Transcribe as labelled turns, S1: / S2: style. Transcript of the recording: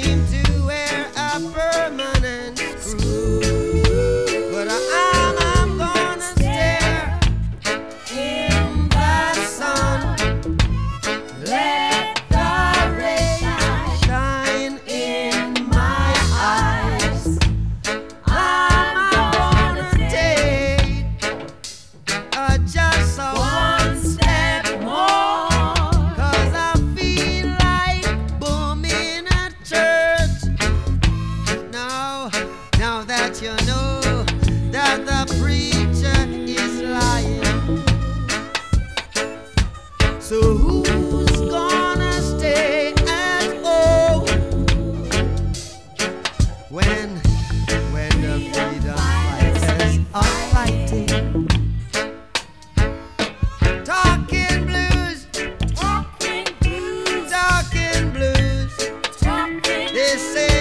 S1: seem to wear a permanent screw. But I'm gonna stare in the sun. Let the rain shine in my eyes. I'm gonna take just one step more. 'Cause I feel like booming a church. Now that you know that the preacher is lying. So who's gonna stay at home when the freedom fighters are fighting? Talking blues, talking blues, talking blues. They say